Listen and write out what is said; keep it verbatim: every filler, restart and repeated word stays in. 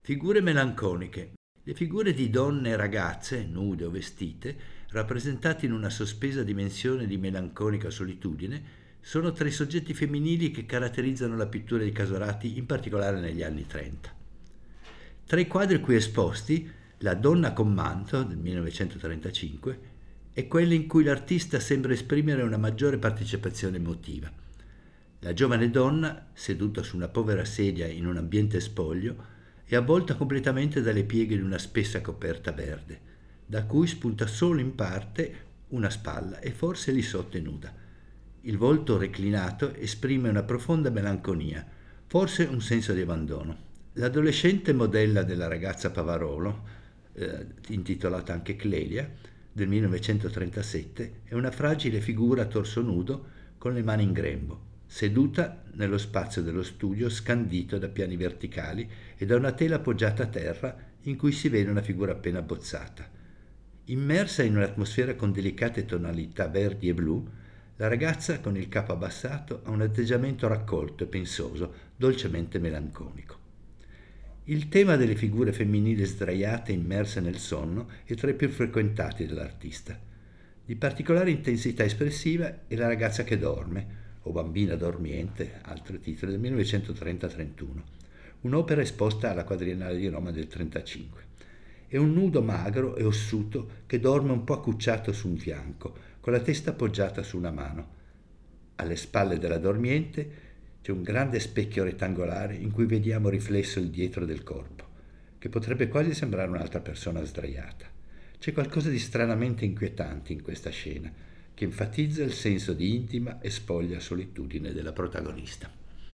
Figure melanconiche. Le figure di donne e ragazze, nude o vestite, rappresentate in una sospesa dimensione di melanconica solitudine, sono tra i soggetti femminili che caratterizzano la pittura di Casorati, in particolare negli anni trenta. Tra i quadri qui esposti, La donna con manto del millenovecentotrentacinque è quella in cui l'artista sembra esprimere una maggiore partecipazione emotiva. La giovane donna, seduta su una povera sedia in un ambiente spoglio, è avvolta completamente dalle pieghe di una spessa coperta verde, da cui spunta solo in parte una spalla e forse lì sotto è nuda. Il volto reclinato esprime una profonda melanconia, forse un senso di abbandono. L'adolescente modella della ragazza Pavarolo, eh, intitolata anche Clelia, del millenovecentotrentasette, è una fragile figura a torso nudo con le mani in grembo, seduta nello spazio dello studio scandito da piani verticali e da una tela appoggiata a terra in cui si vede una figura appena abbozzata. Immersa in un'atmosfera con delicate tonalità verdi e blu, la ragazza con il capo abbassato ha un atteggiamento raccolto e pensoso, dolcemente melanconico. Il tema delle figure femminili sdraiate immerse nel sonno è tra i più frequentati dell'artista. Di particolare intensità espressiva è La ragazza che dorme, o Bambina dormiente, altro titolo, del millenovecentotrenta trentuno, un'opera esposta alla Quadriennale di Roma del trentacinque. È un nudo magro e ossuto che dorme un po' accucciato su un fianco, con la testa appoggiata su una mano. Alle spalle della dormiente c'è un grande specchio rettangolare in cui vediamo riflesso il dietro del corpo, che potrebbe quasi sembrare un'altra persona sdraiata. C'è qualcosa di stranamente inquietante in questa scena, che enfatizza il senso di intima e spoglia solitudine della protagonista.